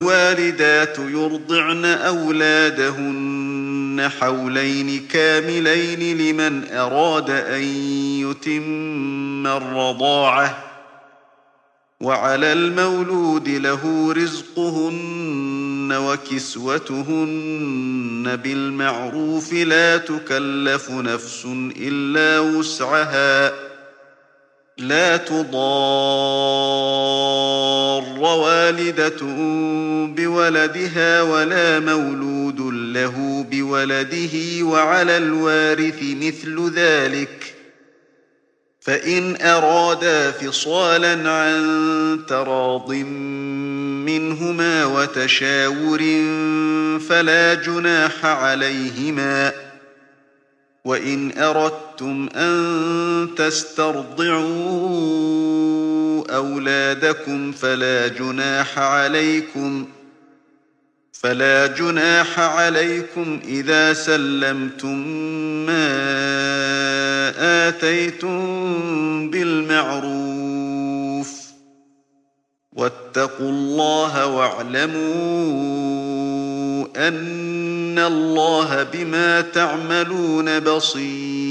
والوالدات يرضعن أولادهن حولين كاملين لمن أراد أن يتم الرضاعة وعلى المولود له رزقهن وكسوتهن بالمعروف لا تكلف نفس إلا وسعها لا تضار والدة بولدها ولا مولود له بولده وعلى الوارث مثل ذلك فإن أرادا فصالا عن تراض منهما وتشاور فلا جناح عليهما وإن أردتم أن تسترضعوا أولادكم فلا جناح عليكم إذا سلمتم ما آتيتم بالمعروف واتقوا الله واعلموا أن الله بما تعملون بصير